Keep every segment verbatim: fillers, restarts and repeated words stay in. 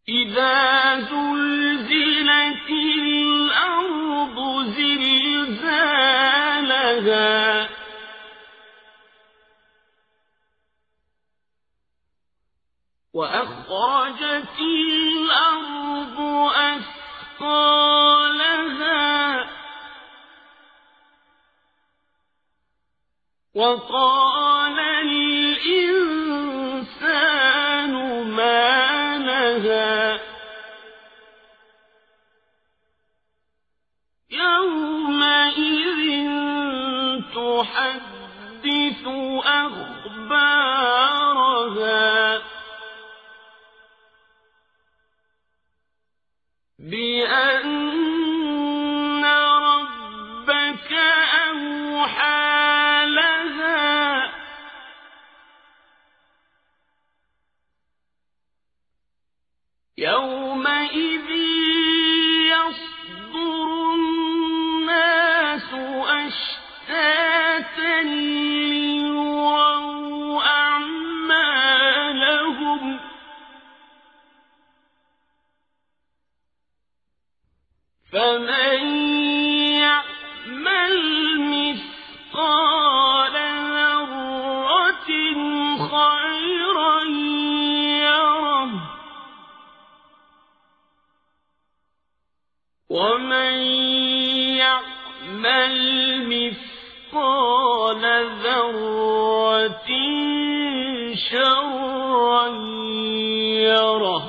إِذَا زُلْزِلَتِ الْأَرْضُ زِلْزَالَهَا وَأَخْرَجَتِ الْأَرْضُ أَثْقَالَهَا وَقَالَ الْإِنسَانُ مَا لَهَا يَوْمَئِذٍ تُحَدِّثُ أَخْبَارَهَا بِأَنَّ رَبَّكَ أَوْحَىٰ لَهَا يَوْمَئِذٍ يَصْدُرُ النَّاسُ أَشْتَاتًا لِيُرَوْا أَعْمَالَهُمْ فَمَن يَعْمَلْ مِثْقَالَ ذَرَّةٍ خَيْرًا يَرَهُ وَمَن يَعْمَلْ مِثْقَالَ ذَرَّةٍ شَرًّا يَرَهُ.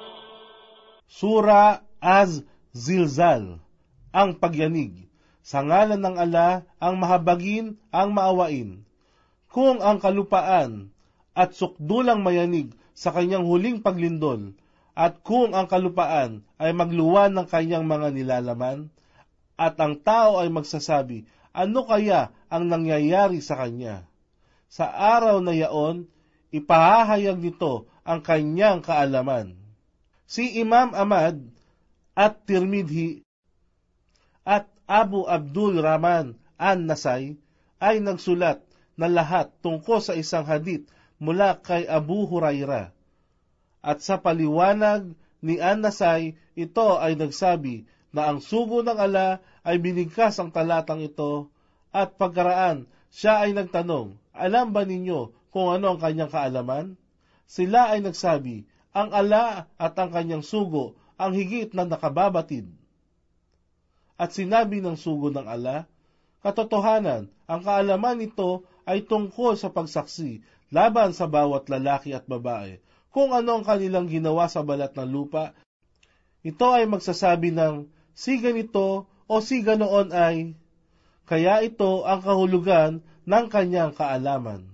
Sura Az-Zilzal, ang pagyanig. Sa ngalan ng Ala, ang mahabagin, ang maawain. Kung ang kalupaan at sukdulang mayanig sa kanyang huling paglindol, at kung ang kalupaan ay magluwan ng kanyang mga nilalaman, at ang tao ay magsasabi, ano kaya ang nangyayari sa kanya? Sa araw na yaon, ipahahayag nito ang kanyang kaalaman. Si Imam Ahmad at Tirmidhi at Abu Abdul Rahman an-Nasai ay nagsulat na lahat tungkol sa isang hadith mula kay Abu Hurairah. At sa paliwanag ni An-Nasai, ito ay nagsabi na ang sugo ng Ala ay binigkas ang talatang ito, at pagkaraan siya ay nagtanong, alam ba ninyo kung ano ang kanyang kaalaman? Sila ay nagsabi, ang Ala at ang kanyang sugo ang higit na nakababatid. At sinabi ng sugo ng Ala, katotohanan, ang kaalaman nito ay tungkol sa pagsaksi laban sa bawat lalaki at babae, kung ano ang kanilang ginawa sa balat ng lupa. Ito ay magsasabi ng, si ganito o si ganoon ay, kaya ito ang kahulugan ng kanyang kaalaman.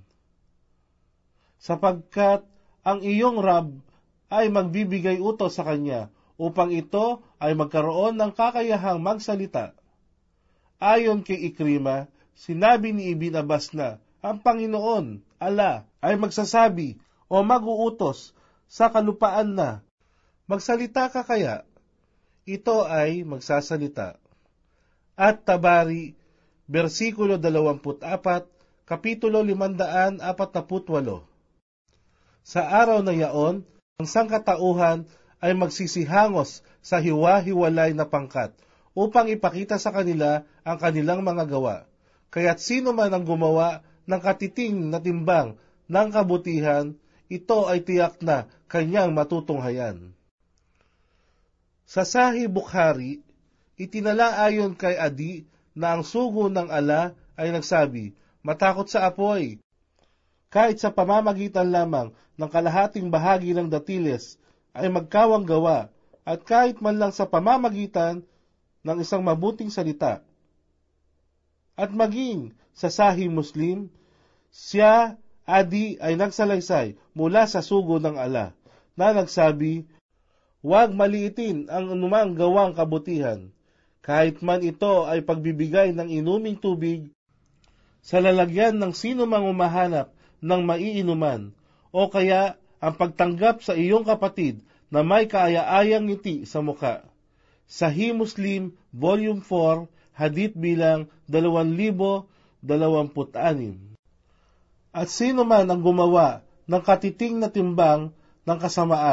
Sapagkat ang iyong Rab ay magbibigay utos sa kanya, upang ito ay magkaroon ng kakayahang magsalita. Ayon kay Ikrima, sinabi ni Ibn Abbas na, ang Panginoon, Ala, ay magsasabi o mag-uutos sa kalupaan na, magsalita ka kaya? Ito ay magsasalita. At Tabari, versikulo dalawampu't apat, kapitulo limandaan apat na putwalo. Sa araw na yaon, ang sangkatauhan ay magsisihangos sa hiwa-hiwalay na pangkat upang ipakita sa kanila ang kanilang mga gawa. Kaya't sino man ang gumawa ng katiting na timbang ng kabutihan, ito ay tiyak na kanyang matutunghayan. Sa Sahih Bukhari, itinala ayon kay Adi na ang sugo ng Ala ay nagsabi, matakot sa apoy. Kahit sa pamamagitan lamang ng kalahating bahagi ng datiles ay magkawang gawa, at kahit man lang sa pamamagitan ng isang mabuting salita. At maging sa Sahih Muslim, siya, Adi, ay nagsalaysay mula sa sugo ng Ala, na nagsabi, huwag maliitin ang anumang gawang kabutihan, kahit man ito ay pagbibigay ng inuming tubig sa lalagyan ng sino mang umahanap ng maiinuman, o kaya ang pagtanggap sa iyong kapatid na may kaaya-ayang ngiti sa muka. Sahih Muslim, Volume four, Hadith bilang dalawang libo dalawamput anim. At sino man ang gumawa ng katiting na timbang ng kasamaan,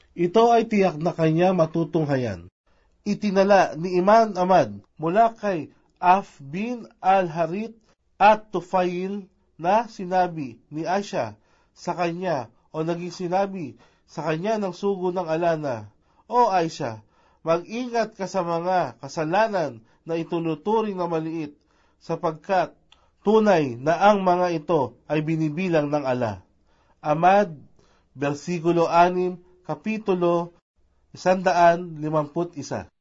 Ito ay tiyak na kanya matutunghayan. Itinala ni Imam Ahmad mula kay Auf bin al-Harith at Tufail na sinabi ni Aisha sa kanya o naging sinabi sa kanya ng sugo ng alana, O Aisha, mag-ingat ka sa mga kasalanan na itunuturing na maliit, sapagkat tunay na ang mga ito ay binibilang ng Allah. Ahmad, versikulo anim, kapitulo one limampu't isa.